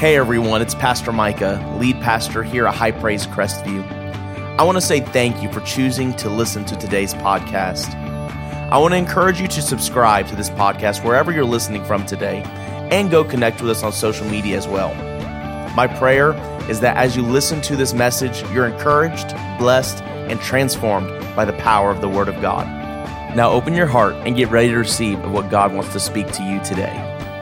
Hey everyone, it's Pastor Micah, lead pastor here at High Praise Crestview. I want to say thank you for choosing to listen to today's podcast. I want to encourage you to subscribe to this podcast wherever you're listening from today, and go connect with us on social media as well. My prayer is that as you listen to this message, you're encouraged, blessed, and transformed by the power of the Word of God. Now open your heart and get ready to receive what God wants to speak to you today.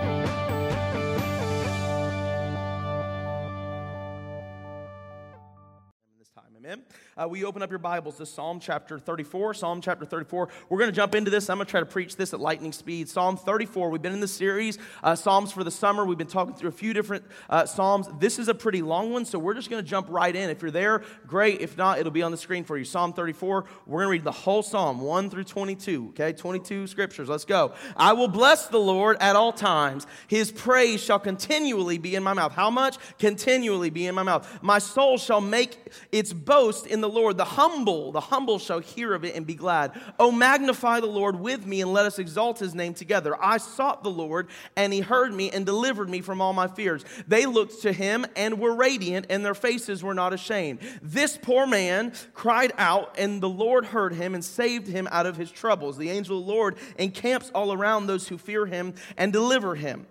We open up your Bibles to Psalm chapter 34. Psalm chapter 34. We're going to jump into this. I'm going to try to preach this at lightning speed. Psalm 34. We've been in this series, Psalms for the Summer. We've been talking through a few different Psalms. This is a pretty long one, so we're just going to jump right in. If you're there, great. If not, it'll be on the screen for you. Psalm 34. We're going to read the whole Psalm, 1 through 22. Okay, 22 scriptures. Let's go. I will bless the Lord at all times. His praise shall continually be in my mouth. How much? Continually be in my mouth. My soul shall make its boast in the Lord. The humble shall hear of it and be glad. Oh, magnify the Lord with me and let us exalt his name together. I sought the Lord and he heard me and delivered me from all my fears. They looked to him and were radiant and their faces were not ashamed. This poor man cried out and the Lord heard him and saved him out of his troubles. The angel of the Lord encamps all around those who fear him and deliver them.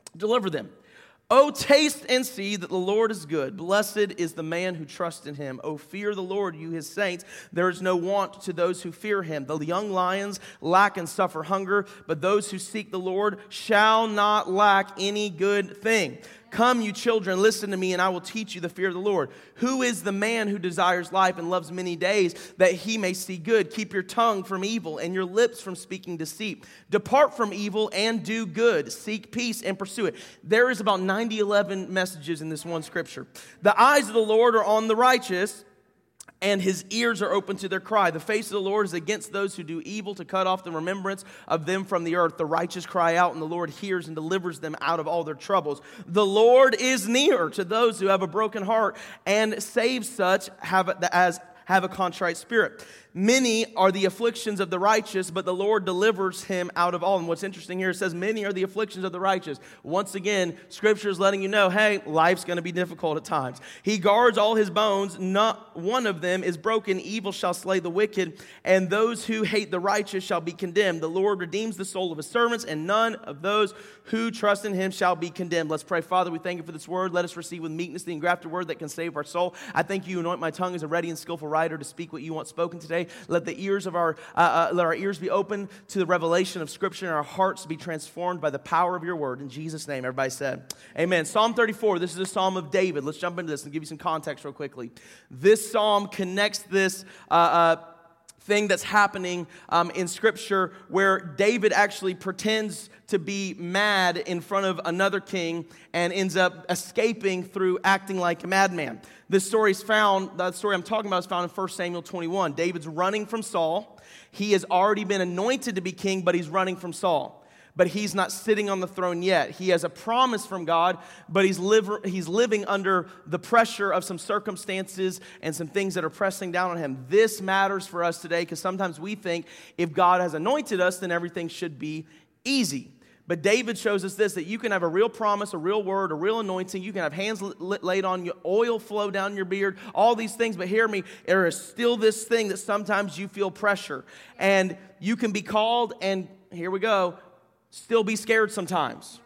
Oh, taste and see that the Lord is good. Blessed is the man who trusts in him. Oh, fear the Lord, you his saints. There is no want to those who fear him. The young lions lack and suffer hunger, but those who seek the Lord shall not lack any good thing. Come, you children, listen to me, and I will teach you the fear of the Lord. Who is the man who desires life and loves many days, that he may see good? Keep your tongue from evil and your lips from speaking deceit. Depart from evil and do good. Seek peace and pursue it. There is about 11 messages in this one scripture. The eyes of the Lord are on the righteous, and his ears are open to their cry. The face of the Lord is against those who do evil, to cut off the remembrance of them from the earth. The righteous cry out, and the Lord hears and delivers them out of all their troubles. The Lord is near to those who have a broken heart, and saves such as have a contrite spirit. Many are the afflictions of the righteous, but the Lord delivers him out of all. And what's interesting here, it says, many are the afflictions of the righteous. Once again, Scripture is letting you know, hey, life's going to be difficult at times. He guards all his bones. Not one of them is broken. Evil shall slay the wicked, and those who hate the righteous shall be condemned. The Lord redeems the soul of his servants, and none of those who trust in him shall be condemned. Let's pray. Father, we thank you for this word. Let us receive with meekness the engrafted word that can save our soul. I thank you anoint my tongue as a ready and skillful writer to speak what you want spoken today. Let the ears of let our ears be open to the revelation of Scripture, and our hearts be transformed by the power of your word. In Jesus' name, everybody said, amen. Psalm 34, this is a psalm of David. Let's jump into this and give you some context real quickly. This psalm connects this thing that's happening in Scripture, where David actually pretends to be mad in front of another king and ends up escaping through acting like a madman. The story I'm talking about is found in 1 Samuel 21. David's running from Saul. He has already been anointed to be king, but he's running from Saul. But he's not sitting on the throne yet. He has a promise from God, but he's living under the pressure of some circumstances and some things that are pressing down on him. This matters for us today because sometimes we think if God has anointed us, then everything should be easy. But David shows us this, that you can have a real promise, a real word, a real anointing. You can have hands laid on you, oil flow down your beard, all these things. But hear me, there is still this thing that sometimes you feel pressure. And you can be called, and here we go, still be scared sometimes.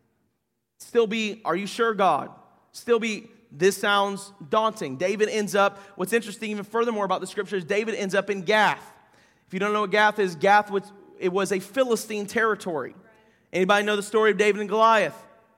Still be, are you sure, God? Still be, this sounds daunting. David ends up, what's interesting even furthermore about the scriptures, David ends up in Gath. If you don't know what Gath is, it was a Philistine territory. Anybody know the story of David and Goliath?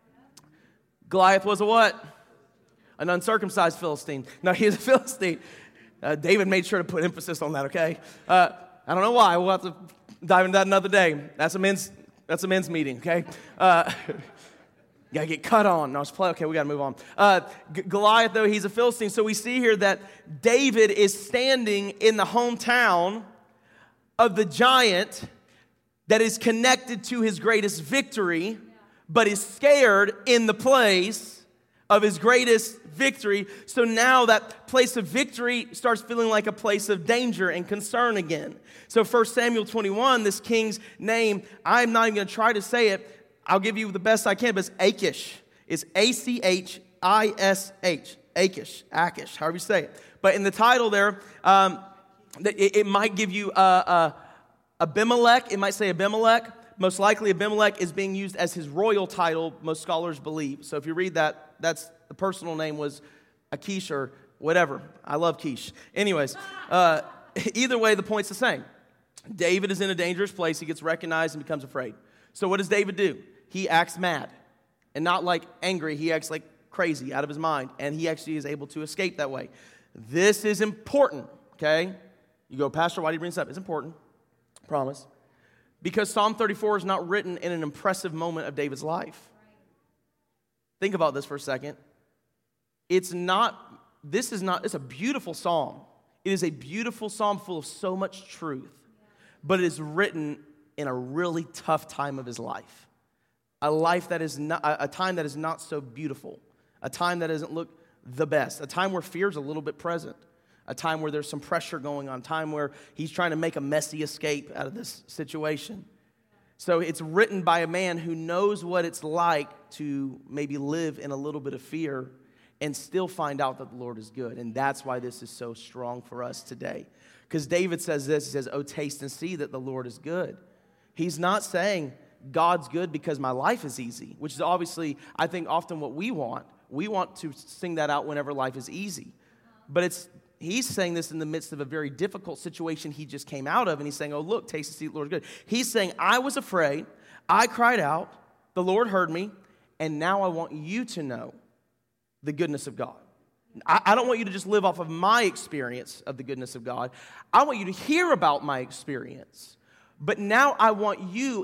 Goliath was a what? An uncircumcised Philistine. No, he was a Philistine. David made sure to put emphasis on that, okay? I don't know why. We'll have to dive into that another day. That's a men's meeting, okay? Gotta get cut on. No, it's play. Okay, we gotta move on. Goliath, though, he's a Philistine. So we see here that David is standing in the hometown of the giant that is connected to his greatest victory, but is scared in the place of his greatest victory. So now that place of victory starts feeling like a place of danger and concern again. So 1 Samuel 21, this king's name, I'm not even going to try to say it. I'll give you the best I can, but it's Achish It's Achish, Achish, however you say it. But in the title there, it might give you Abimelech. It might say Abimelech. Most likely Abimelech is being used as his royal title, most scholars believe. So if you read that, that's the personal name was Achish or whatever. I love quiche. Anyways, either way, the point's the same. David is in a dangerous place. He gets recognized and becomes afraid. So what does David do? He acts mad. And not like angry. He acts like crazy, out of his mind. And he actually is able to escape that way. This is important, okay? You go, Pastor, why do you bring this up? It's important. Promise. Because Psalm 34 is not written in an impressive moment of David's life. Think about this for a second. It's a beautiful psalm. It is a beautiful psalm full of so much truth. But it is written in a really tough time of his life. A time that is not so beautiful. A time that doesn't look the best. A time where fear is a little bit present. A time where there's some pressure going on. A time where he's trying to make a messy escape out of this situation. So it's written by a man who knows what it's like to maybe live in a little bit of fear and still find out that the Lord is good. And that's why this is so strong for us today. Because David says this, he says, "Oh, taste and see that the Lord is good." He's not saying God's good because my life is easy, which is obviously, I think, often what we want. We want to sing that out whenever life is easy. But he's saying this in the midst of a very difficult situation he just came out of, and he's saying, "Oh, look, taste and see the Lord is good." He's saying, I was afraid, I cried out, the Lord heard me, and now I want you to know the goodness of God. I don't want you to just live off of my experience of the goodness of God. I want you to hear about my experience. But now I want you,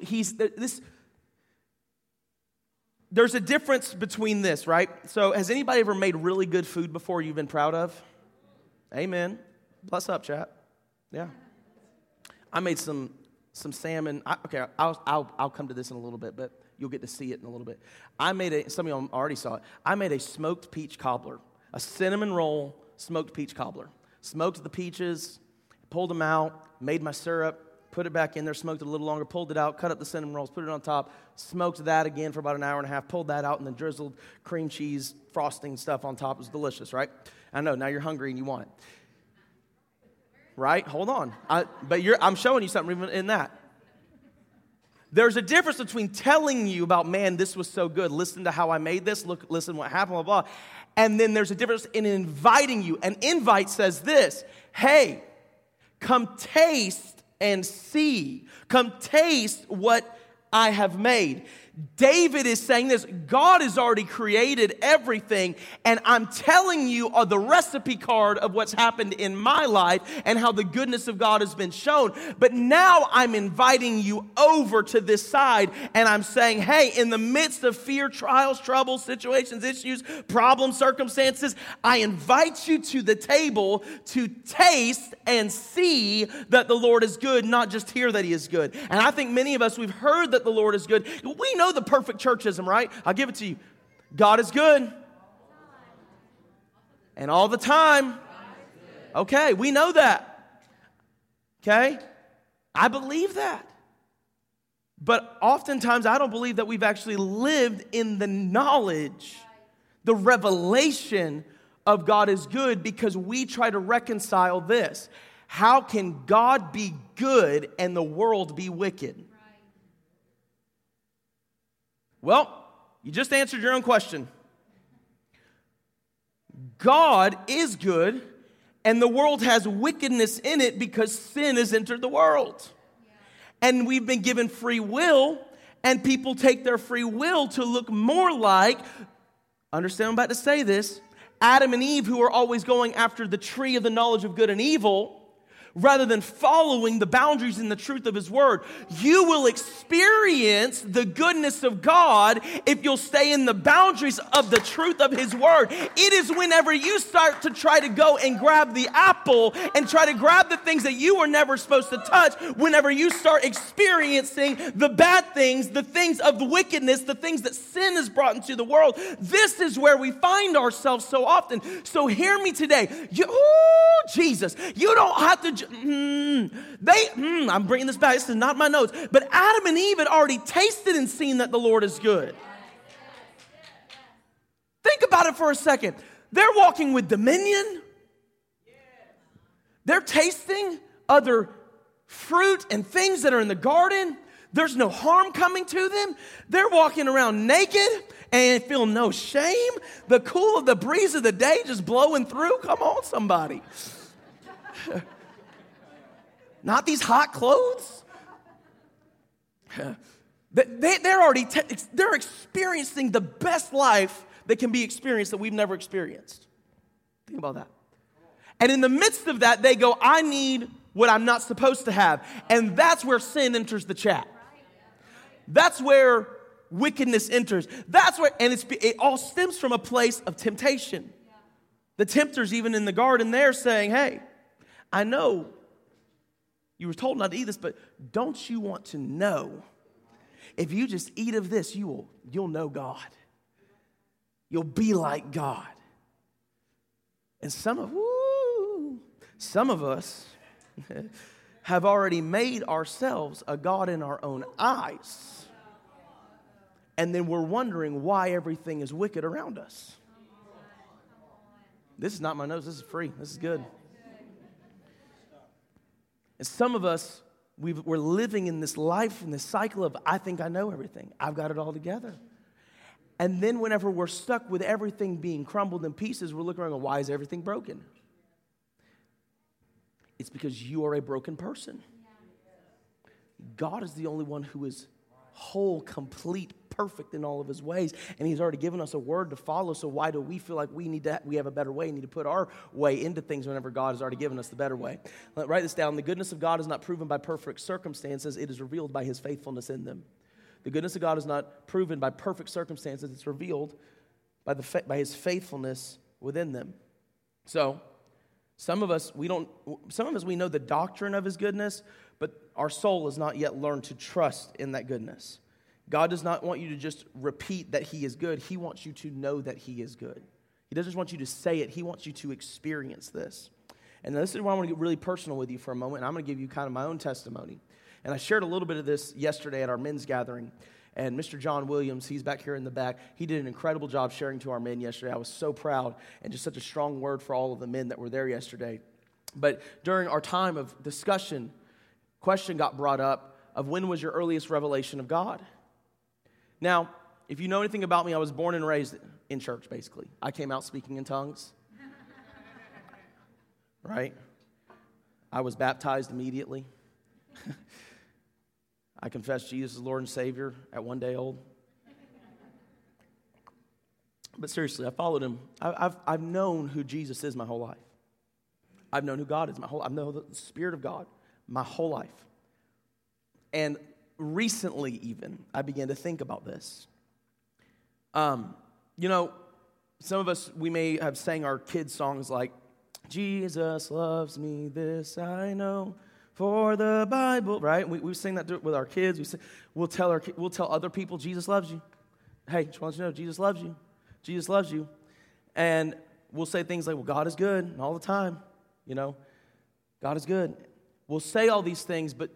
there's a difference between this, right? So has anybody ever made really good food before you've been proud of? Amen. Bless up, chat. Yeah. I made some salmon. I'll come to this in a little bit, but you'll get to see it in a little bit. Some of y'all already saw it. I made a smoked peach cobbler, a cinnamon roll smoked peach cobbler. Smoked the peaches, pulled them out, made my syrup, put it back in there, smoked it a little longer, pulled it out, cut up the cinnamon rolls, put it on top, smoked that again for about an hour and a half, pulled that out, and then drizzled cream cheese, frosting stuff on top. It was delicious, right? I know, now you're hungry and you want it. Right? Hold on. I'm showing you something even in that. There's a difference between telling you about, man, this was so good. Listen to how I made this. Listen what happened, blah, blah. And then there's a difference in inviting you. An invite says this, hey, come taste and see. Come taste what I have made. David is saying this, God has already created everything, and I'm telling you the recipe card of what's happened in my life and how the goodness of God has been shown. But now I'm inviting you over to this side, and I'm saying, hey, in the midst of fear, trials, troubles, situations, issues, problems, circumstances, I invite you to the table to taste and see that the Lord is good, not just hear that He is good. And I think many of us, we've heard that the Lord is good. We know the perfect churchism, right? I'll give it to you. God is good. And all the time. Okay, we know that. Okay? I believe that. But oftentimes I don't believe that we've actually lived in the knowledge, the revelation of God is good, because we try to reconcile this. How can God be good and the world be wicked? Well, you just answered your own question. God is good, and the world has wickedness in it because sin has entered the world. And we've been given free will, and people take their free will to look more like, understand I'm about to say this, Adam and Eve, who are always going after the tree of the knowledge of good and evil, rather than following the boundaries and the truth of His Word. You will experience the goodness of God if you'll stay in the boundaries of the truth of His Word. It is whenever you start to try to go and grab the apple and try to grab the things that you were never supposed to touch, whenever you start experiencing the bad things, the things of the wickedness, the things that sin has brought into the world. This is where we find ourselves so often. So hear me today. Jesus, you don't have to... I'm bringing this back. This is not my notes. But Adam and Eve had already tasted and seen that the Lord is good. think about it for a second. They're walking with dominion. They're tasting other fruit and things that are in the garden. There's no harm coming to them. They're walking around naked and feel no shame. The cool of the breeze of the day just blowing through. Come on, somebody. Not these hot clothes. They're experiencing the best life that can be experienced that we've never experienced. Think about that. And in the midst of that, they go, I need what I'm not supposed to have. And that's where sin enters the chat. That's where wickedness enters. That's where, and it all stems from a place of temptation. The tempter's even in the garden there saying, hey, I know you were told not to eat this, but don't you want to know if you just eat of this, you'll know God. You'll be like God. And some of us have already made ourselves a God in our own eyes. And then we're wondering why everything is wicked around us. This is not my nose. This is free. This is good. And some of us, we're living in this life, in this cycle of, I think I know everything. I've got it all together. And then whenever we're stuck with everything being crumbled in pieces, we're looking around and going, why is everything broken? It's because you are a broken person. God is the only one who is whole, complete, perfect in all of his ways. And he's already given us a word to follow. So why do we feel like we have a better way, need to put our way into things whenever God has already given us the better way? Write this down. The goodness of God is not proven by perfect circumstances. It is revealed by his faithfulness in them. The goodness of God is not proven by perfect circumstances. It's revealed by his faithfulness within them. So some of us, we know the doctrine of his goodness, but our soul has not yet learned to trust in that goodness. God does not want you to just repeat that he is good. He wants you to know that he is good. He doesn't just want you to say it. He wants you to experience this. And this is why I want to get really personal with you for a moment. And I'm going to give you kind of my own testimony. And I shared a little bit of this yesterday at our men's gathering. And Mr. John Williams, he's back here in the back. He did an incredible job sharing to our men yesterday. I was so proud, and just such a strong word for all of the men that were there yesterday. But during our time of discussion, question got brought up of when was your earliest revelation of God? Now, if you know anything about me, I was born and raised in church, basically. I came out speaking in tongues. Right? I was baptized immediately. I confessed Jesus as Lord and Savior at 1 day old. But seriously, I followed him. I've known who Jesus is my whole life. I've known who God is I've known the Spirit of God my whole life. And recently even, I began to think about this. Some of us, we may have sang our kids' songs like, Jesus loves me, this I know, for the Bible, right? We sing that with our kids. We'll tell other people, Jesus loves you. Hey, just want you to know, Jesus loves you. Jesus loves you. And we'll say things like, well, God is good all the time. God is good. We'll say all these things, but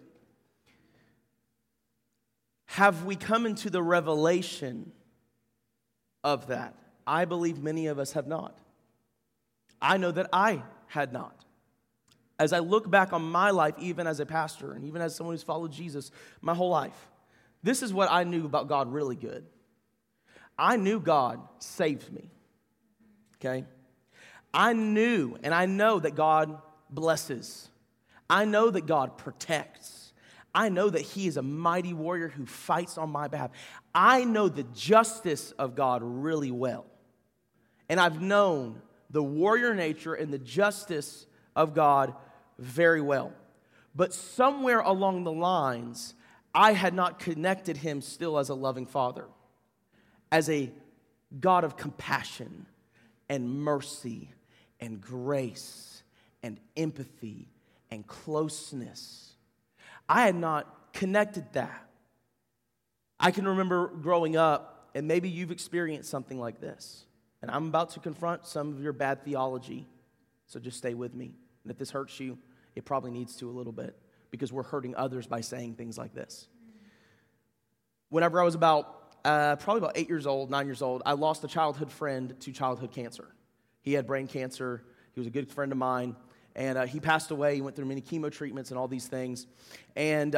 have we come into the revelation of that? I believe many of us have not. I know that I had not. As I look back on my life, even as a pastor and even as someone who's followed Jesus my whole life, this is what I knew about God really good. I knew God saved me, okay? I knew and I know that God blesses. I know that God protects. I know that he is a mighty warrior who fights on my behalf. I know the justice of God really well. And I've known the warrior nature and the justice of God very well. But somewhere along the lines, I had not connected him still as a loving father, as a God of compassion and mercy and grace and empathy and closeness. I had not connected that. I can remember growing up, and maybe you've experienced something like this, and I'm about to confront some of your bad theology, so just stay with me. And if this hurts you, it probably needs to a little bit, because we're hurting others by saying things like this. Whenever I was about probably about 8 years old, 9 years old, I lost a childhood friend to childhood cancer. He had brain cancer. He was a good friend of mine. And he passed away. He went through many chemo treatments and all these things. And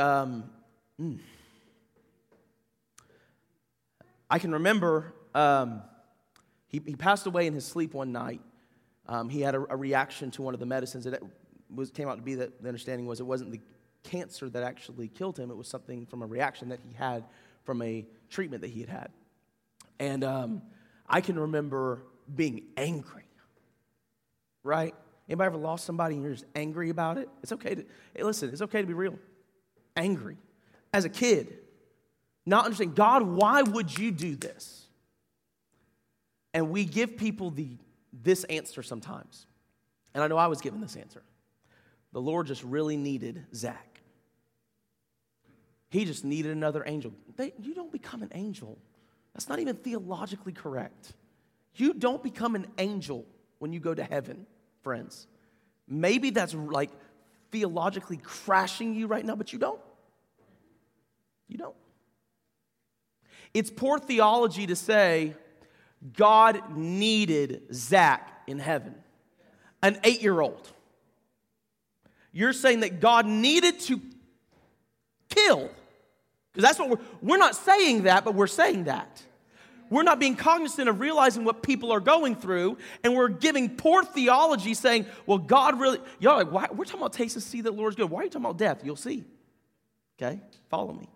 I can remember he passed away in his sleep one night. He had a reaction to one of the medicines. It came out to be that the understanding was it wasn't the cancer that actually killed him. It was something from a reaction that he had from a treatment that he had had. And I can remember being angry, right? Anybody ever lost somebody and you're just angry about it? It's okay to, hey, listen, it's okay to be real. Angry. As a kid, not understanding, God, why would you do this? And we give people this answer sometimes. And I know I was given this answer. The Lord just really needed Zach. He just needed another angel. You don't become an angel. That's not even theologically correct. You don't become an angel when you go to heaven, friends. Maybe that's like theologically crashing you right now, but you don't. You don't. It's poor theology to say God needed Zach in heaven, an 8-year-old. You're saying that God needed to kill. Because that's what we're not saying that, but we're saying that. We're not being cognizant of realizing what people are going through, and we're giving poor theology saying, well, God really, y'all are like, why? We're talking about taste and see that the Lord's good. Why are you talking about death? You'll see. Okay? Follow me.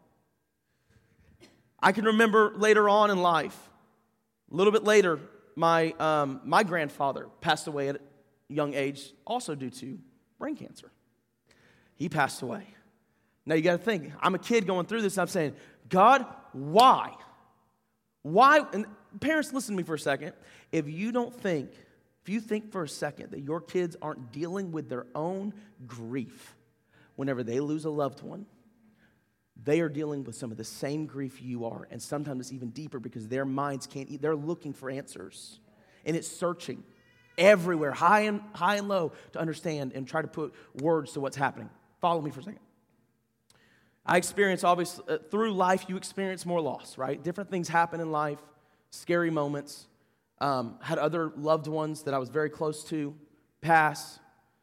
I can remember later on in life, a little bit later, my grandfather passed away at a young age, also due to brain cancer. He passed away. Now you got to think, I'm a kid going through this, and I'm saying, God, why? Why? And parents, listen to me for a second. If you think for a second that your kids aren't dealing with their own grief whenever they lose a loved one, they are dealing with some of the same grief you are, and sometimes it's even deeper because their minds can't, they're looking for answers, and it's searching everywhere, high and low, to understand and try to put words to what's happening. Follow me for a second. I experience, obviously, through life, you experience more loss, right? Different things happen in life, scary moments. Had other loved ones that I was very close to pass.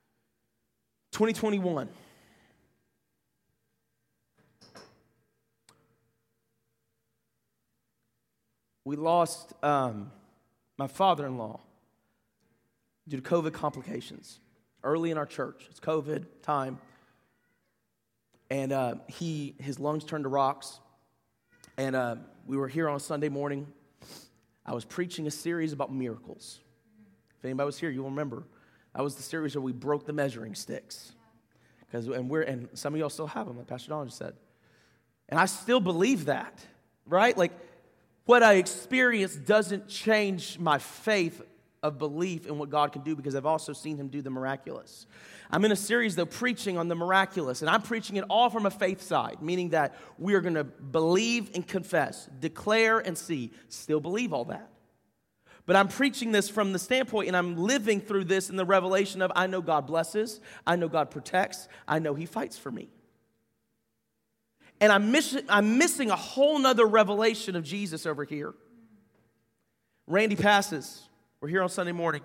2021. We lost my father-in-law due to COVID complications early in our church. It's COVID time. And his lungs turned to rocks. And we were here on a Sunday morning. I was preaching a series about miracles. If anybody was here, you'll remember. That was the series where we broke the measuring sticks. And some of y'all still have them, like Pastor Don just said. And I still believe that, right? Like, what I experienced doesn't change my faith of belief in what God can do, because I've also seen him do the miraculous. I'm in a series, though, preaching on the miraculous, and I'm preaching it all from a faith side, meaning that we are going to believe and confess, declare and see, still believe all that. But I'm preaching this from the standpoint, and I'm living through this in the revelation of, I know God blesses, I know God protects, I know he fights for me. And I'm missing a whole nother revelation of Jesus over here. Randy passes. We're here on Sunday morning.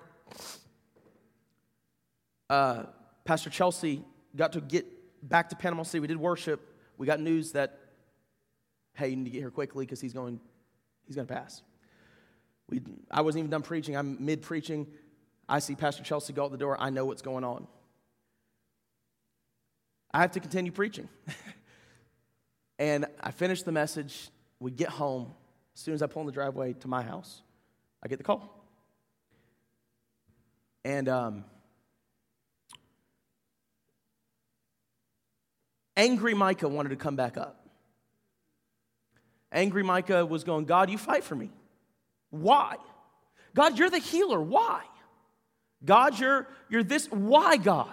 Pastor Chelsea got to get back to Panama City. We did worship. We got news that, hey, you need to get here quickly because he's going to pass. I wasn't even done preaching. I'm mid-preaching. I see Pastor Chelsea go out the door. I know what's going on. I have to continue preaching. And I finish the message. We get home. As soon as I pull in the driveway to my house, I get the call. And angry Micah wanted to come back up. Angry Micah was going, God, you fight for me. Why? God, you're the healer. Why? God, you're this. Why, God?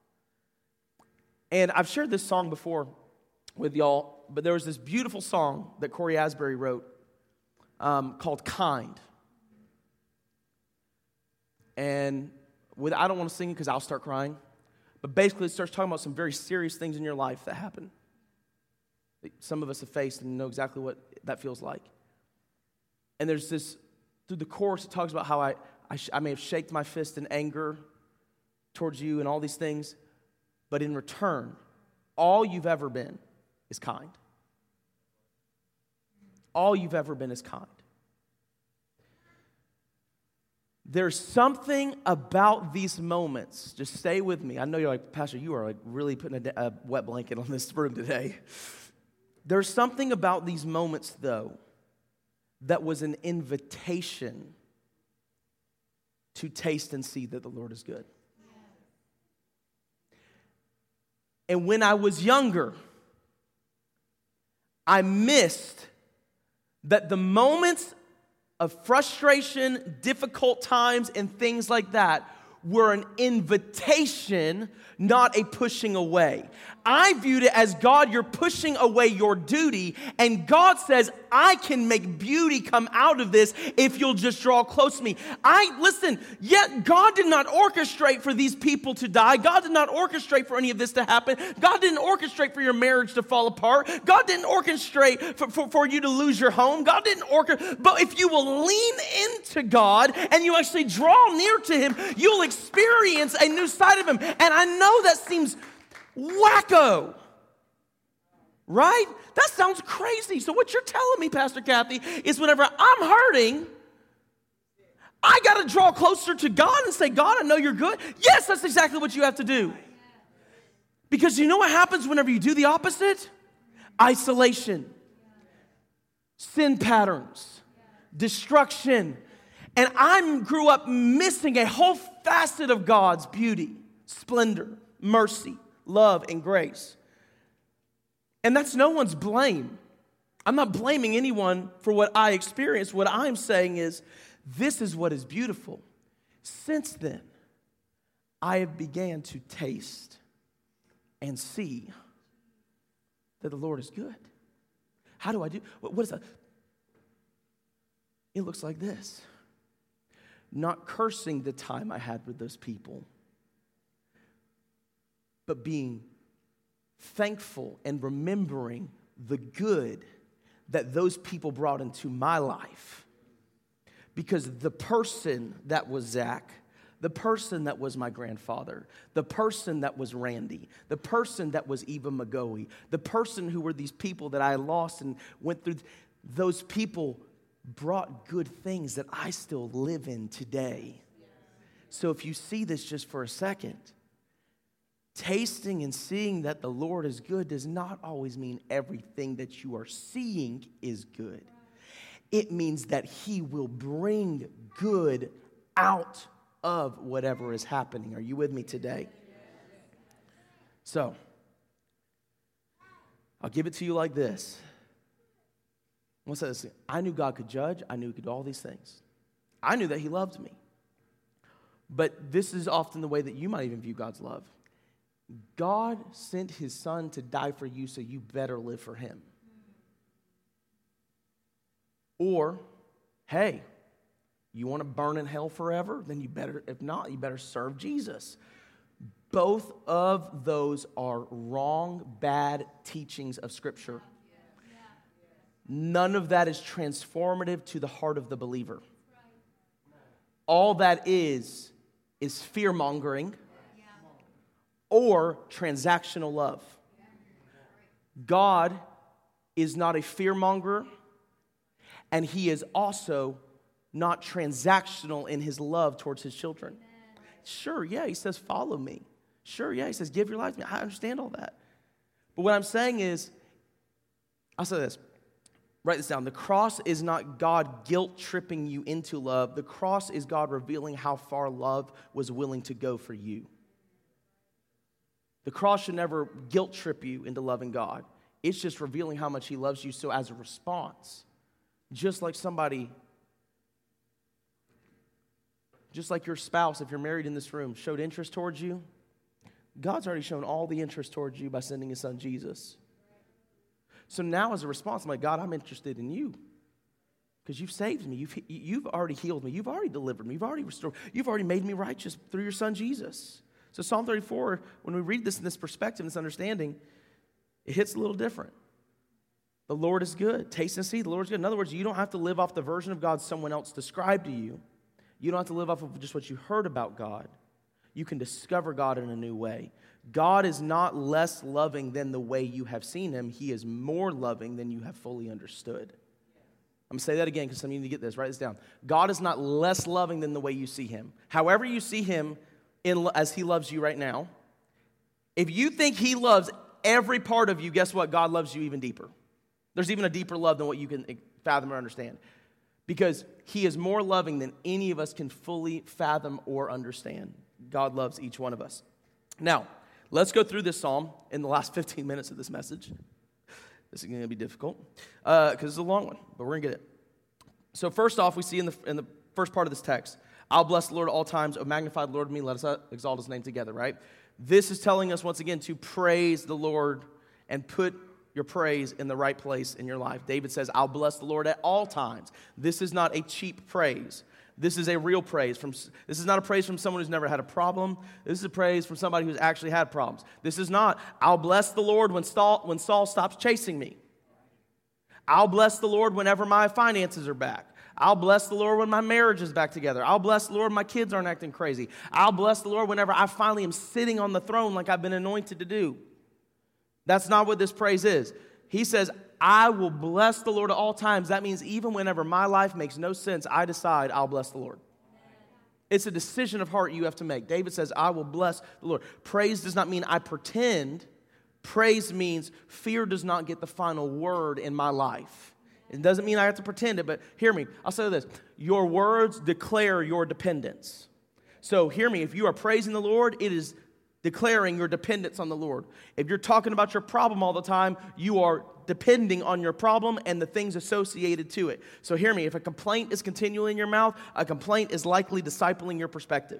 And I've shared this song before with y'all, but there was this beautiful song that Corey Asbury wrote called Kind. And I don't want to sing it because I'll start crying, but basically it starts talking about some very serious things in your life that happen. Some of us have faced and know exactly what that feels like. And there's this, through the chorus, it talks about how I may have shaken my fist in anger towards you and all these things, but in return, all you've ever been is kind. All you've ever been is kind. There's something about these moments. Just stay with me. I know you're like, Pastor, you are like really putting a wet blanket on this room today. There's something about these moments, though, that was an invitation to taste and see that the Lord is good. And when I was younger, I missed that the moments of frustration, difficult times, and things like that were an invitation, not a pushing away. I viewed it as, God, you're pushing away your duty, and God says, I can make beauty come out of this if you'll just draw close to me. Listen, yet God did not orchestrate for these people to die. God did not orchestrate for any of this to happen. God didn't orchestrate for your marriage to fall apart. God didn't orchestrate for you to lose your home. God didn't orchestrate. But if you will lean into God and you actually draw near to Him, you'll experience a new side of Him. And I know that seems wacko, right? That sounds crazy. So what you're telling me, Pastor Kathy, is whenever I'm hurting, I got to draw closer to God and say, God, I know you're good. Yes, that's exactly what you have to do. Because you know what happens whenever you do the opposite? Isolation, sin patterns, destruction. And I grew up missing a whole facet of God's beauty, splendor, mercy, love, and grace. And that's no one's blame. I'm not blaming anyone for what I experienced. What I'm saying is, this is what is beautiful. Since then, I have began to taste and see that the Lord is good. How do I do? What is that? It looks like this. Not cursing the time I had with those people, but being thankful and remembering the good that those people brought into my life. Because the person that was Zach, the person that was my grandfather, the person that was Randy, the person that was Eva McGoey, the person who were these people that I lost and went through, those people brought good things that I still live in today. So if you see this just for a second, tasting and seeing that the Lord is good does not always mean everything that you are seeing is good. It means that He will bring good out of whatever is happening. Are you with me today? So, I'll give it to you like this. What's that? I knew God could judge. I knew He could do all these things. I knew that He loved me. But this is often the way that you might even view God's love. God sent His Son to die for you, so you better live for Him. Or, hey, you want to burn in hell forever? Then you better, if not, you better serve Jesus. Both of those are wrong, bad teachings of Scripture. None of that is transformative to the heart of the believer. All that is fear-mongering or transactional love. God is not a fear-monger, and He is also not transactional in His love towards His children. Sure, yeah, He says, follow me. Sure, yeah, He says, give your life to me. I understand all that. But what I'm saying is, I'll say this. Write this down. The cross is not God guilt-tripping you into love. The cross is God revealing how far love was willing to go for you. The cross should never guilt-trip you into loving God. It's just revealing how much He loves you. So as a response, just like your spouse, if you're married in this room, showed interest towards you, God's already shown all the interest towards you by sending His Son, Jesus. So now as a response, I'm like, God, I'm interested in you because you've saved me. You've already healed me. You've already delivered me. You've already restored. You've already made me righteous through your Son, Jesus. So Psalm 34, when we read this in this perspective, this understanding, it hits a little different. The Lord is good. Taste and see, the Lord is good. In other words, you don't have to live off the version of God someone else described to you. You don't have to live off of just what you heard about God. You can discover God in a new way. God is not less loving than the way you have seen him. He is more loving than you have fully understood. I'm going to say that again because some of you need to get this. Write this down. God is not less loving than the way you see him. However you see him as he loves you right now, if you think he loves every part of you, guess what? God loves you even deeper. There's even a deeper love than what you can fathom or understand. Because he is more loving than any of us can fully fathom or understand. God loves each one of us. Now, let's go through this psalm in the last 15 minutes of this message. This is going to be difficult because it's a long one, but we're going to get it. So first off, we see in the first part of this text, I'll bless the Lord at all times. O magnify the Lord with me. Let us exalt his name together, right? This is telling us once again to praise the Lord and put your praise in the right place in your life. David says, I'll bless the Lord at all times. This is not a cheap praise. This is a real praise. This is not a praise from someone who's never had a problem. This is a praise from somebody who's actually had problems. This is not, I'll bless the Lord when Saul stops chasing me. I'll bless the Lord whenever my finances are back. I'll bless the Lord when my marriage is back together. I'll bless the Lord when my kids aren't acting crazy. I'll bless the Lord whenever I finally am sitting on the throne like I've been anointed to do. That's not what this praise is. He says, I will bless the Lord at all times. That means even whenever my life makes no sense, I decide I'll bless the Lord. It's a decision of heart you have to make. David says, I will bless the Lord. Praise does not mean I pretend. Praise means fear does not get the final word in my life. It doesn't mean I have to pretend it, but hear me. I'll say this. Your words declare your dependence. So hear me. If you are praising the Lord, it is declaring your dependence on the Lord. If you're talking about your problem all the time, you are depending on your problem and the things associated to it. So hear me, if a complaint is continually in your mouth, a complaint is likely discipling your perspective.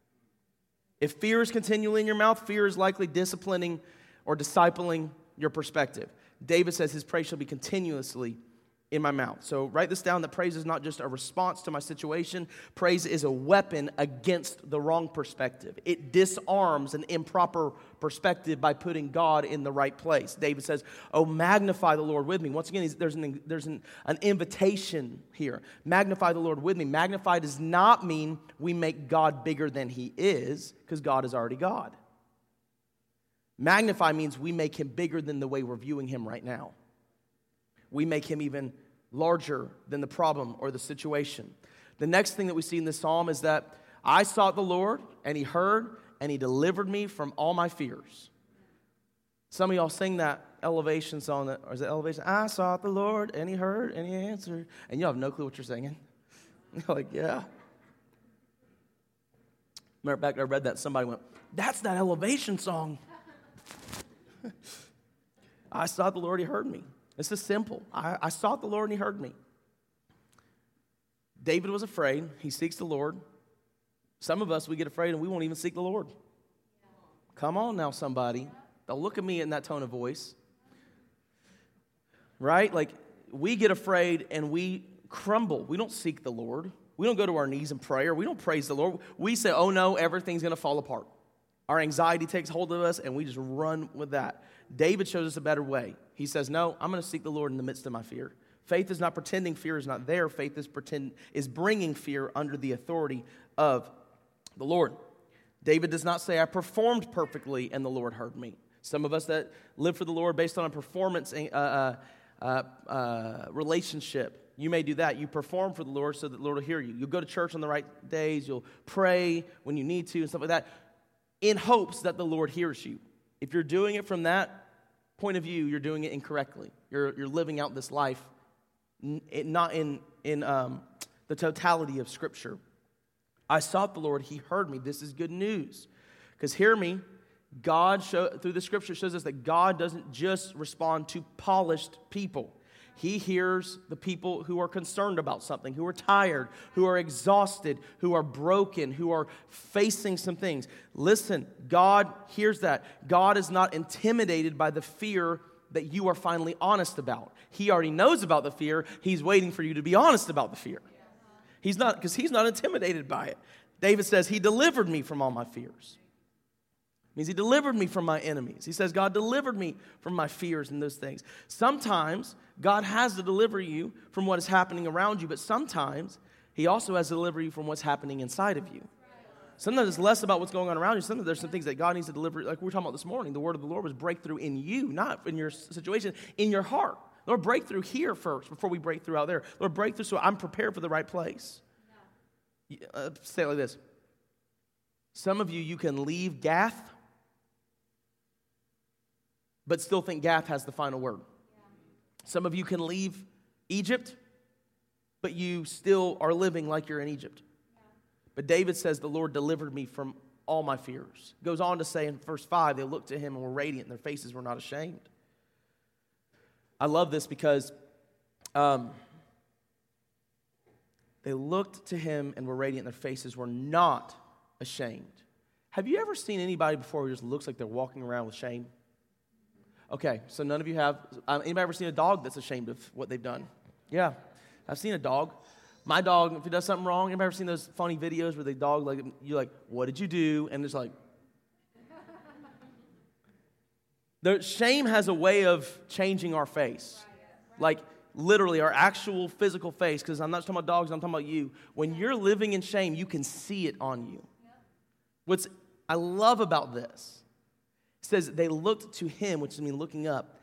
If fear is continually in your mouth, fear is likely disciplining or discipling your perspective. David says his praise shall be continuously in my mouth. So write this down, that praise is not just a response to my situation. Praise is a weapon against the wrong perspective. It disarms an improper perspective by putting God in the right place. David says, oh, magnify the Lord with me. Once again, there's an invitation here. Magnify the Lord with me. Magnify does not mean we make God bigger than he is, because God is already God. Magnify means we make him bigger than the way we're viewing him right now. We make him even larger than the problem or the situation. The next thing that we see in this psalm is that I sought the Lord, and he heard, and he delivered me from all my fears. Some of y'all sing that elevation song, or is it elevation? I sought the Lord, and he heard, and he answered. And you have no clue what you're singing. You're like, yeah. Remember back there, I read that, somebody went, that's that elevation song. I sought the Lord, he heard me. This is simple. I sought the Lord and he heard me. David was afraid. He seeks the Lord. Some of us, we get afraid and we won't even seek the Lord. Come on now, somebody. Don't look at me in that tone of voice. Right? Like, we get afraid and we crumble. We don't seek the Lord. We don't go to our knees in prayer. We don't praise the Lord. We say, oh no, everything's going to fall apart. Our anxiety takes hold of us and we just run with that. David shows us a better way. He says, no, I'm going to seek the Lord in the midst of my fear. Faith is not pretending fear is not there. Faith is bringing fear under the authority of the Lord. David does not say, I performed perfectly and the Lord heard me. Some of us that live for the Lord based on a performance relationship, you may do that. You perform for the Lord so that the Lord will hear you. You'll go to church on the right days. You'll pray when you need to and stuff like that in hopes that the Lord hears you. If you're doing it from that point of view, you're doing it incorrectly. You're living out this life not in the totality of Scripture. I sought the Lord, he heard me. This is good news. Because hear me, through the Scripture shows us that God doesn't just respond to polished people. He hears the people who are concerned about something, who are tired, who are exhausted, who are broken, who are facing some things. Listen, God hears that. God is not intimidated by the fear that you are finally honest about. He already knows about the fear. He's waiting for you to be honest about the fear. He's not intimidated by it. David says, he delivered me from all my fears. means he delivered me from my enemies. He says God delivered me from my fears and those things. Sometimes God has to deliver you from what is happening around you, but sometimes he also has to deliver you from what's happening inside of you. Sometimes it's less about what's going on around you. Sometimes there's some things that God needs to deliver, like we were talking about this morning. The word of the Lord was breakthrough in you, not in your situation, in your heart. Lord, breakthrough here first before we break through out there. Lord, breakthrough so I'm prepared for the right place. Say it like this. Some of you can leave Gath, but still think Gath has the final word. Some of you can leave Egypt, but you still are living like you're in Egypt. But David says, the Lord delivered me from all my fears. Goes on to say in verse 5, they looked to him and were radiant, and their faces were not ashamed. I love this because they looked to him and were radiant, and their faces were not ashamed. Have you ever seen anybody before who just looks like they're walking around with shame? Okay, so none of you have. Anybody ever seen a dog that's ashamed of what they've done? Yeah, I've seen a dog. My dog, if he does something wrong, anybody ever seen those funny videos where the dog, like, you're like, what did you do? And it's like, the shame has a way of changing our face. Like, literally, our actual physical face, because I'm not just talking about dogs, I'm talking about you. When you're living in shame, you can see it on you. What I love about this, it says they looked to him, which means looking up,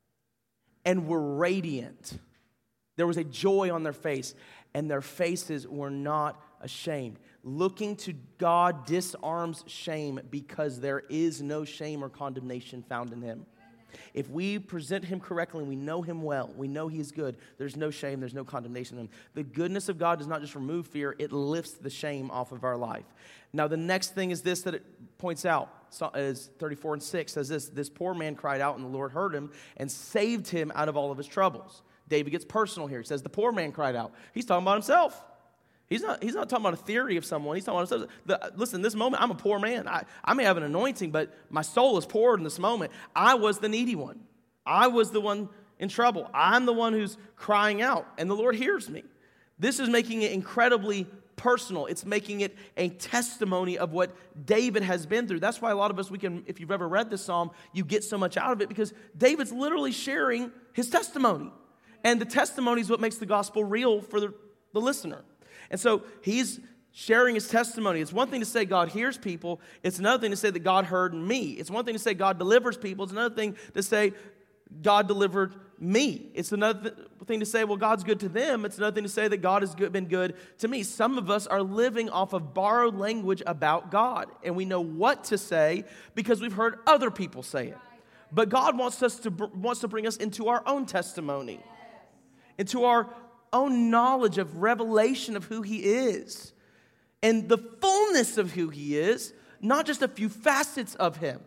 and were radiant. There was a joy on their face, and their faces were not ashamed. Looking to God disarms shame because there is no shame or condemnation found in him. If we present him correctly and we know him well, we know he is good, there's no shame, there's no condemnation in him. The goodness of God does not just remove fear, it lifts the shame off of our life. Now the next thing is this that it points out, is 34 and 6 says this poor man cried out and the Lord heard him and saved him out of all of his troubles. David gets personal here. He says the poor man cried out. He's talking about himself. He's not talking about a theory of someone. He's talking about himself. Listen, this moment, I'm a poor man. I may have an anointing, but my soul is poor in this moment. I was the needy one. I was the one in trouble. I'm the one who's crying out, and the Lord hears me. This is making it incredibly personal. It's making it a testimony of what David has been through. That's why a lot of us, if you've ever read this psalm, you get so much out of it because David's literally sharing his testimony. And the testimony is what makes the gospel real for the listener. And so he's sharing his testimony. It's one thing to say God hears people. It's another thing to say that God heard me. It's one thing to say God delivers people. It's another thing to say God delivered me. It's another thing to say, well, God's good to them. It's another thing to say that God has been good to me. Some of us are living off of borrowed language about God. And we know what to say because we've heard other people say it. But God wants to bring us into our own testimony. Into our own knowledge of revelation of who he is. And the fullness of who he is, not just a few facets of him.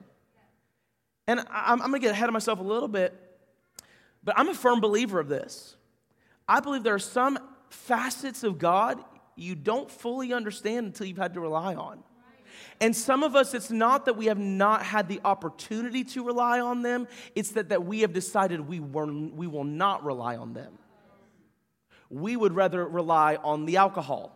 And I'm going to get ahead of myself a little bit, but I'm a firm believer of this. I believe there are some facets of God you don't fully understand until you've had to rely on. And some of us, it's not that we have not had the opportunity to rely on them, it's that we have decided we will not rely on them. We would rather rely on the alcohol.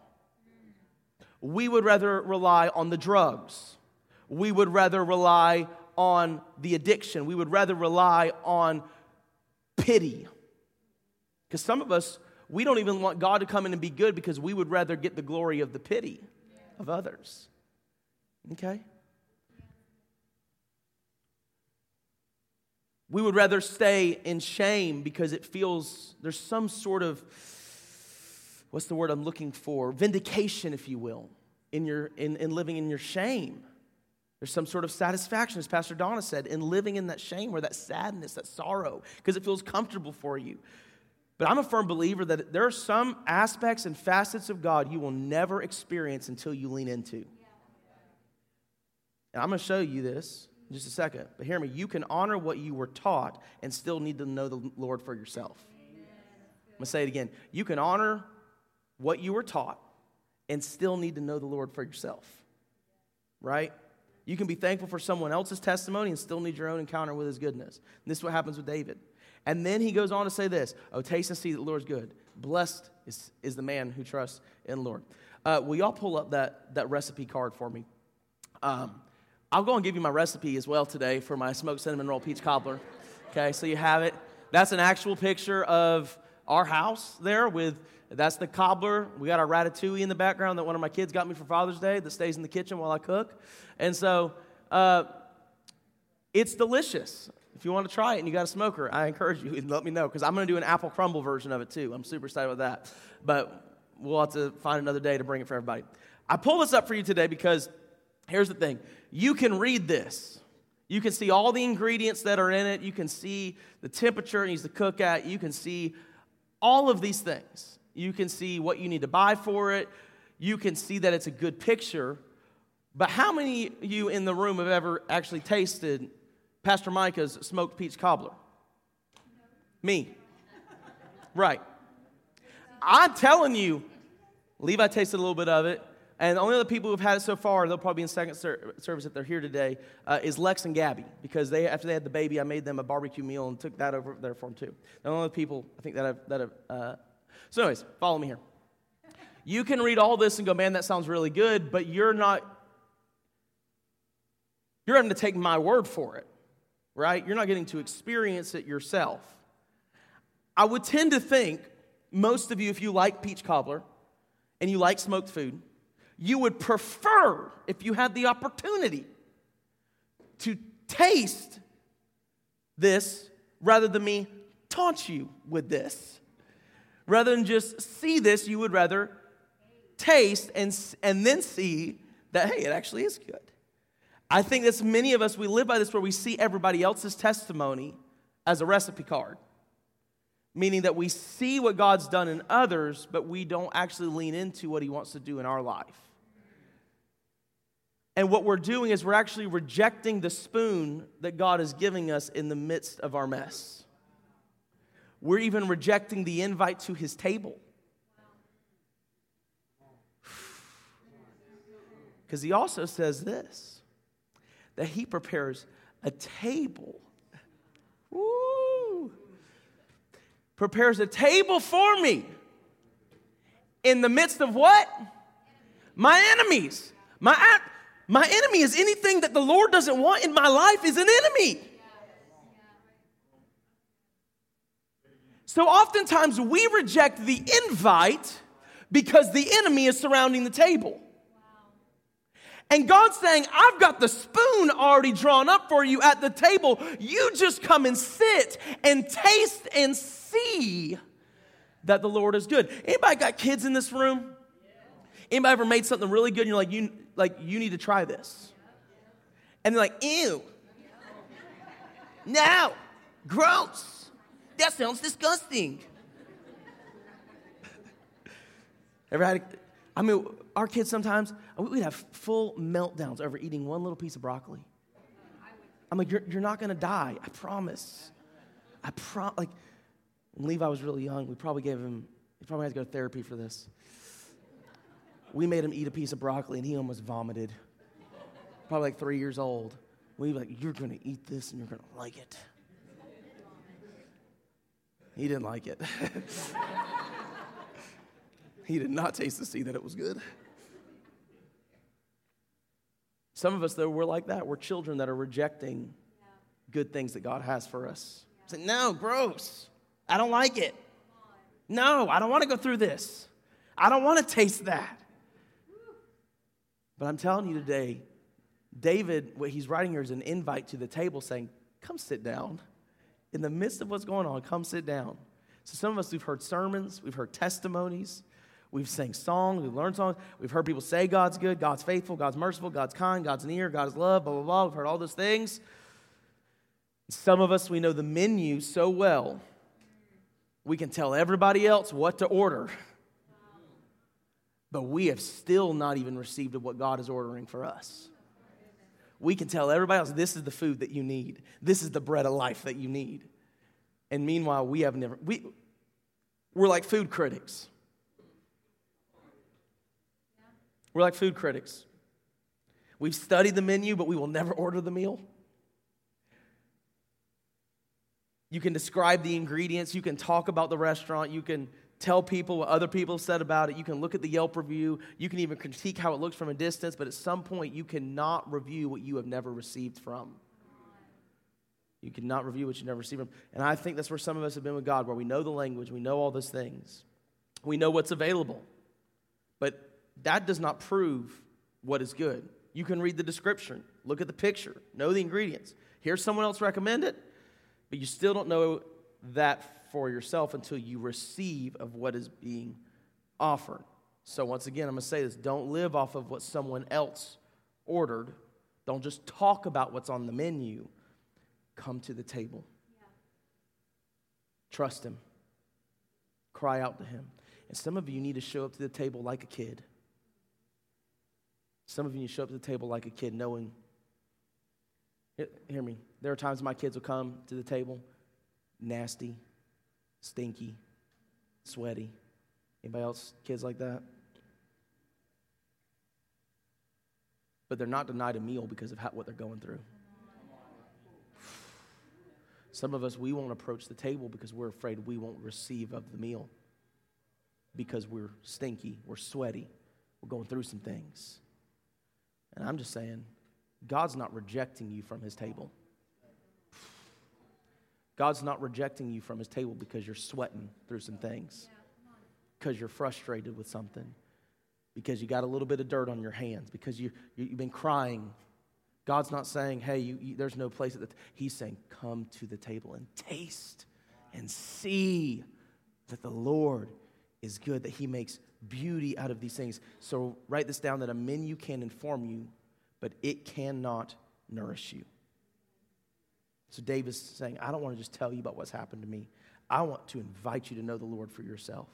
We would rather rely on the drugs. We would rather rely on the addiction. We would rather rely on pity. Because some of us, we don't even want God to come in and be good because we would rather get the glory of the pity of others. Okay? We would rather stay in shame because it feels there's some sort of, what's the word I'm looking for? Vindication, if you will, in living in your shame. There's some sort of satisfaction, as Pastor Donna said, in living in that shame or that sadness, that sorrow, because it feels comfortable for you. But I'm a firm believer that there are some aspects and facets of God you will never experience until you lean into. And I'm going to show you this in just a second. But hear me, you can honor what you were taught and still need to know the Lord for yourself. I'm going to say it again. You can honor what you were taught and still need to know the Lord for yourself. Right? You can be thankful for someone else's testimony and still need your own encounter with his goodness. And this is what happens with David. And then he goes on to say this, oh, taste and see that the Lord is good. Blessed is the man who trusts in the Lord. Will y'all pull up that recipe card for me? I'll go and give you my recipe as well today for my smoked cinnamon roll peach cobbler. Okay, so you have it. That's an actual picture of our house there that's the cobbler. We got our ratatouille in the background that one of my kids got me for Father's Day that stays in the kitchen while I cook. And so it's delicious. If you want to try it and you got a smoker, I encourage you, let me know, because I'm going to do an apple crumble version of it too. I'm super excited about that. But we'll have to find another day to bring it for everybody. I pull this up for you today because here's the thing. You can read this. You can see all the ingredients that are in it. You can see the temperature it needs to cook at. You can see all of these things. You can see what you need to buy for it. You can see that it's a good picture. But how many of you in the room have ever actually tasted Pastor Micah's smoked peach cobbler? Me. Right. I'm telling you, Levi tasted a little bit of it. And the only other people who've had it so far, they'll probably be in second service if they're here today, is Lex and Gabby. Because after they had the baby, I made them a barbecue meal and took that over there for them too. The only other people I think that have so anyways, follow me here. You can read all this and go, man, that sounds really good, but you're having to take my word for it, right? You're not getting to experience it yourself. I would tend to think most of you, if you like peach cobbler and you like smoked food, you would prefer, if you had the opportunity, to taste this rather than me taunt you with this. Rather than just see this, you would rather taste and then see that, hey, it actually is good. I think that's many of us, we live by this where we see everybody else's testimony as a recipe card. Meaning that we see what God's done in others, but we don't actually lean into what He wants to do in our life. And what we're doing is we're actually rejecting the spoon that God is giving us in the midst of our mess. We're even rejecting the invite to His table. Because He also says this, that He prepares a table. Woo! Prepares a table for me in the midst of what? My enemies. My enemy is anything that the Lord doesn't want in my life is an enemy. So oftentimes we reject the invite because the enemy is surrounding the table. And God's saying, I've got the spoon already drawn up for you at the table. You just come and sit and taste and see that the Lord is good. Anybody got kids in this room? Anybody ever made something really good and you're like, you need to try this? And they're like, ew. No. Gross. That sounds disgusting. Our kids sometimes, we'd have full meltdowns over eating one little piece of broccoli. I'm like, you're not going to die. I promise. Like, when Levi was really young, he probably had to go to therapy for this. We made him eat a piece of broccoli, and he almost vomited. Probably like 3 years old. We were like, you're going to eat this, and you're going to like it. He didn't like it. He did not taste to see that it was good. Some of us, though, we're like that. We're children that are rejecting good things that God has for us. Say, no, gross. I don't like it. No, I don't want to go through this. I don't want to taste that. But I'm telling you today, David, what he's writing here is an invite to the table saying, come sit down. In the midst of what's going on, come sit down. So some of us, we've heard sermons, we've heard testimonies, we've sang songs, we've learned songs, we've heard people say God's good, God's faithful, God's merciful, God's kind, God's near, God is love, blah, blah, blah. We've heard all those things. Some of us, we know the menu so well, we can tell everybody else what to order. But we have still not even received of what God is ordering for us. We can tell everybody else, this is the food that you need. This is the bread of life that you need. And meanwhile, we're like food critics. We're like food critics. We've studied the menu, but we will never order the meal. You can describe the ingredients. You can talk about the restaurant. You can tell people what other people have said about it. You can look at the Yelp review. You can even critique how it looks from a distance. But at some point, you cannot review what you have never received from. You cannot review what you never received from. And I think that's where some of us have been with God, where we know the language. We know all those things. We know what's available. But that does not prove what is good. You can read the description, look at the picture, know the ingredients. Hear someone else recommend it, but you still don't know that for yourself until you receive of what is being offered. So once again, I'm going to say this. Don't live off of what someone else ordered. Don't just talk about what's on the menu. Come to the table. Trust Him. Cry out to Him. And some of you need to show up to the table like a kid. Some of you need to show up to the table like a kid knowing, hear me, there are times my kids will come to the table nasty, stinky, sweaty. Anybody else, kids like that? But they're not denied a meal because of what they're going through. Some of us, we won't approach the table because we're afraid we won't receive of the meal. Because we're stinky, we're sweaty, we're going through some things. And I'm just saying, God's not rejecting you from His table. God's not rejecting you from His table because you're sweating through some things. Because you're frustrated with something. Because you got a little bit of dirt on your hands. Because you've been crying. God's not saying, hey, there's no place at the He's saying, come to the table and taste and see that the Lord is good, that He makes beauty out of these things. So write this down, that a menu can inform you, but it cannot nourish you. So David's saying, I don't want to just tell you about what's happened to me. I want to invite you to know the Lord for yourself.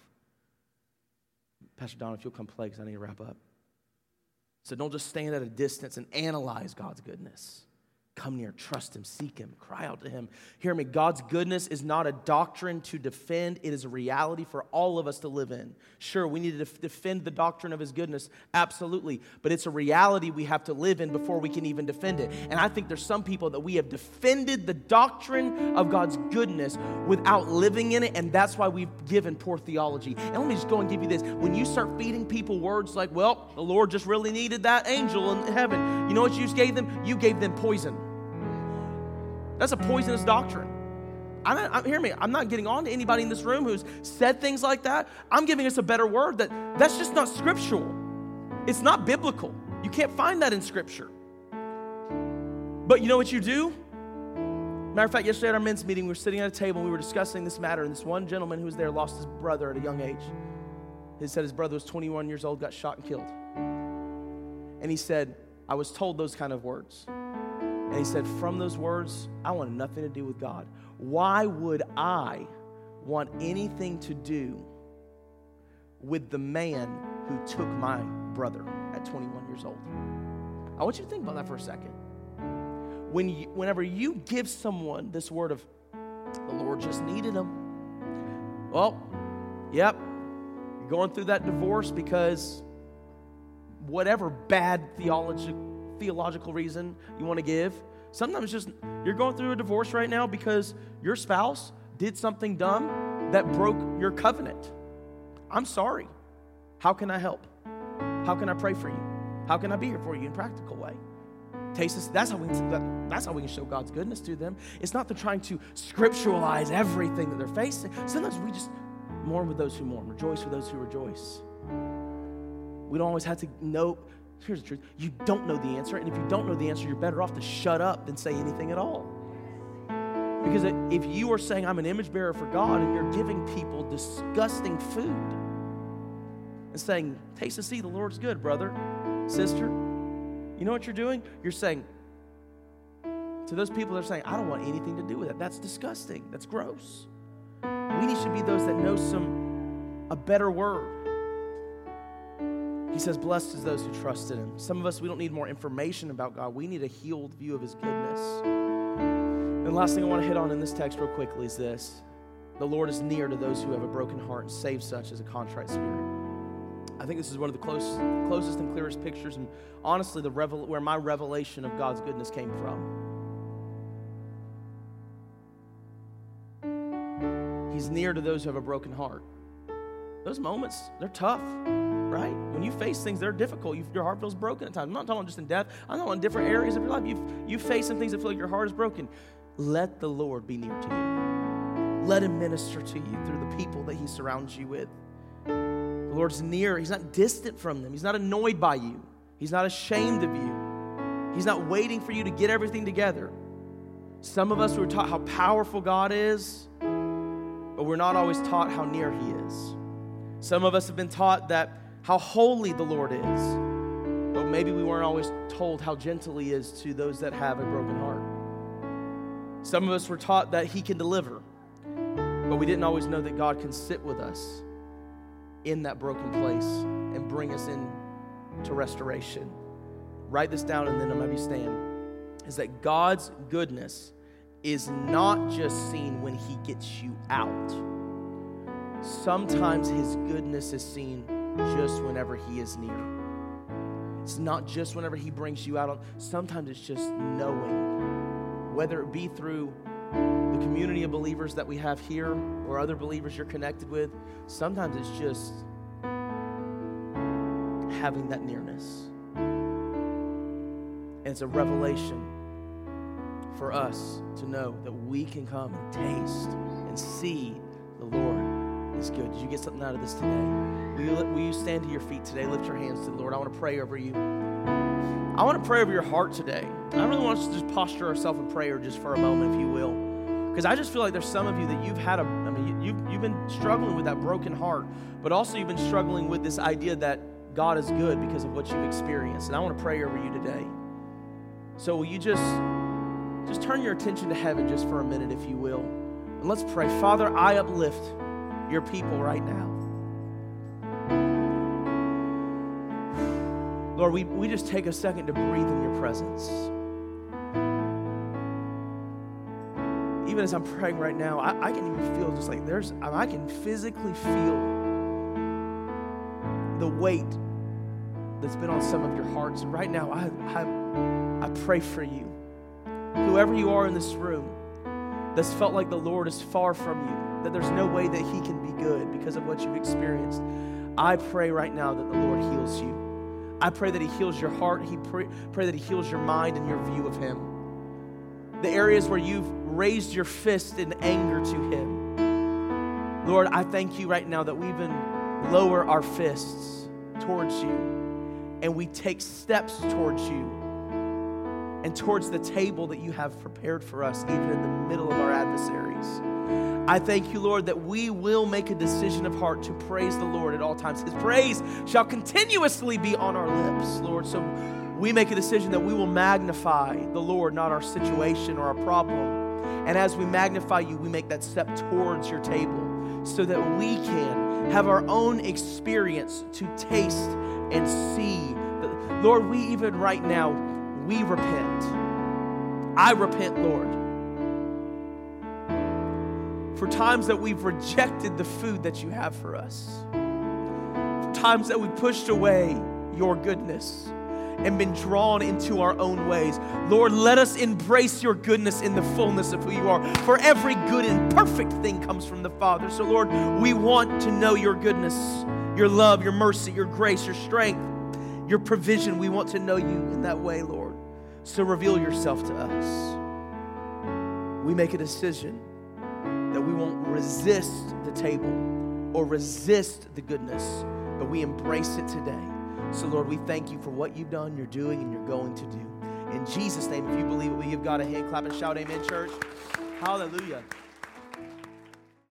Pastor Don, if you'll come play, because I need to wrap up. So don't just stand at a distance and analyze God's goodness. Come near, trust Him, seek Him, cry out to Him. Hear me, God's goodness is not a doctrine to defend. It is a reality for all of us to live in. Sure, we need to defend the doctrine of His goodness, absolutely. But it's a reality we have to live in before we can even defend it. And I think there's some people that we have defended the doctrine of God's goodness without living in it, and that's why we've given poor theology. And let me just go and give you this. When you start feeding people words like, well, the Lord just really needed that angel in heaven, you know what you just gave them? You gave them poison. That's a poisonous doctrine. Hear me, I'm not getting on to anybody in this room who's said things like that. I'm giving us a better word that's just not scriptural. It's not biblical. You can't find that in Scripture. But you know what you do? Matter of fact, yesterday at our men's meeting, we were sitting at a table and we were discussing this matter, and this one gentleman who was there lost his brother at a young age. He said his brother was 21 years old, got shot and killed. And he said, I was told those kind of words. And he said, from those words, I wanted nothing to do with God. Why would I want anything to do with the man who took my brother at 21 years old? I want you to think about that for a second. Whenever you give someone this word of, the Lord just needed him. Well, yep, you're going through that divorce because whatever bad theological reason you want to give. Sometimes just you're going through a divorce right now because your spouse did something dumb that broke your covenant. I'm sorry. How can I help? How can I pray for you? How can I be here for you in a practical way? Taste this. That's how we can show God's goodness to them. It's not they're trying to scripturalize everything that they're facing. Sometimes we just mourn with those who mourn, rejoice with those who rejoice. We don't always have to know. Here's the truth. You don't know the answer, and if you don't know the answer, you're better off to shut up than say anything at all. Because if you are saying, I'm an image bearer for God, and you're giving people disgusting food and saying, taste and see the Lord's good, brother, sister, you know what you're doing? You're saying, to those people that are saying, I don't want anything to do with it. That's disgusting. That's gross. We should be those that know a better word. He says, blessed is those who trust in Him. Some of us, we don't need more information about God. We need a healed view of His goodness. And the last thing I want to hit on in this text real quickly is this. The Lord is near to those who have a broken heart and saves such as a contrite spirit. I think this is one of the closest and clearest pictures, and honestly, where my revelation of God's goodness came from. He's near to those who have a broken heart. those moments, they're tough, right? When you face things that are difficult, your heart feels broken at times. I'm not talking just in death. I'm talking in different areas of your life. You face some things that feel like your heart is broken. Let the Lord be near to you. Let him minister to you through the people that he surrounds you with. The Lord's near. He's not distant from them. He's not annoyed by you. He's not ashamed of you. He's not waiting for you to get everything together. Some of us were taught how powerful God is, but we're not always taught how near he is. Some of us have been taught that how holy the Lord is, but maybe we weren't always told how gentle he is to those that have a broken heart. Some of us were taught that he can deliver, but we didn't always know that God can sit with us in that broken place and bring us in to restoration. Write this down and then I'm going to have you stand. Is that God's goodness is not just seen when he gets you out. Sometimes his goodness is seen just whenever he is near. It's not just whenever he brings you out. Sometimes it's just knowing, whether it be through the community of believers that we have here or other believers you're connected with. Sometimes it's just having that nearness. And it's a revelation for us to know that we can come and taste and see the Lord is good. Did you get something out of this today? Will you stand to your feet today? Lift your hands to the Lord. I want to pray over you. I want to pray over your heart today. I really want us to just posture ourselves in prayer just for a moment, if you will. Because I just feel like there's some of you that you've been struggling with that broken heart, but also you've been struggling with this idea that God is good because of what you've experienced. And I want to pray over you today. So will you just turn your attention to heaven just for a minute, if you will. And let's pray. Father, I uplift your people right now. Lord, we just take a second to breathe in your presence. Even as I'm praying right now, I can even feel just like I can physically feel the weight that's been on some of your hearts. And right now, I pray for you. Whoever you are in this room that's felt like the Lord is far from you, that there's no way that he can be good because of what you've experienced, I pray right now that the Lord heals you. I pray that he heals your heart. Pray that he heals your mind and your view of him. The areas where you've raised your fist in anger to him. Lord, I thank you right now that we even lower our fists towards you and we take steps towards you and towards the table that you have prepared for us, even in the middle of our adversaries. I thank you, Lord, that we will make a decision of heart to praise the Lord at all times. His praise shall continuously be on our lips, Lord. So we make a decision that we will magnify the Lord, not our situation or our problem. And as we magnify you, we make that step towards your table so that we can have our own experience to taste and see. Lord, we even right now, we repent. I repent, Lord, for times that we've rejected the food that you have for us, for times that we pushed away your goodness and been drawn into our own ways. Lord, let us embrace your goodness in the fullness of who you are. For every good and perfect thing comes from the Father. So Lord, we want to know your goodness, your love, your mercy, your grace, your strength, your provision. We want to know you in that way, Lord. So reveal yourself to us. We make a decision that we won't resist the table or resist the goodness, but we embrace it today. So, Lord, we thank you for what you've done, you're doing, and you're going to do. In Jesus' name, if you believe it, we give God a hand clap and shout amen, church. Hallelujah.